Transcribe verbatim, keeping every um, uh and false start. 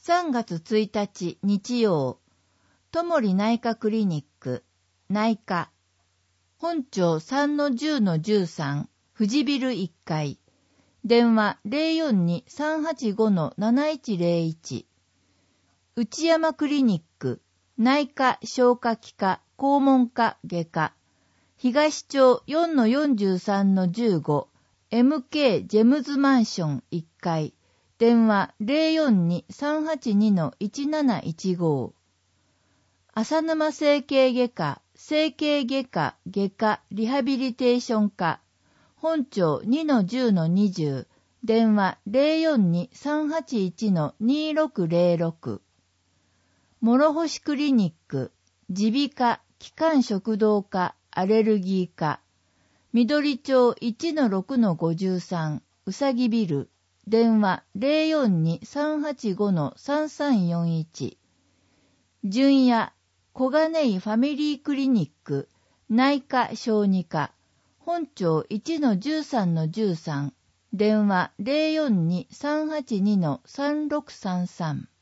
さんがつついたち日曜、ともり内科クリニック、内科、本町 さんのじゅうのじゅうさん、富士ビルいっかい、電話 ゼロよんに さんはちご なないちゼロいち、内山クリニック、内科消化器科肛門科外科、東町 よんのよんじゅうさんのじゅうご、エムケー ジェムズマンションいっかい、電話 ゼロよんに さんはちに いちなないちご、浅沼整形外科、整形外科外科リハビリテーション科、本町 にのじゅうのにじゅう、電話 ゼロよんに さんはちいち にろくゼロろく、諸星クリニック、耳鼻科、気管食道科、アレルギー科、緑町 いちのろくのごじゅうさん、うさぎビル、電話 ゼロよんに さんはちご さんさんよんいち、純也、小金井ファミリークリニック、内科小児科、本町 いちのじゅうさんのじゅうさん、電話 ゼロよんに さんはちに さんろくさんさん。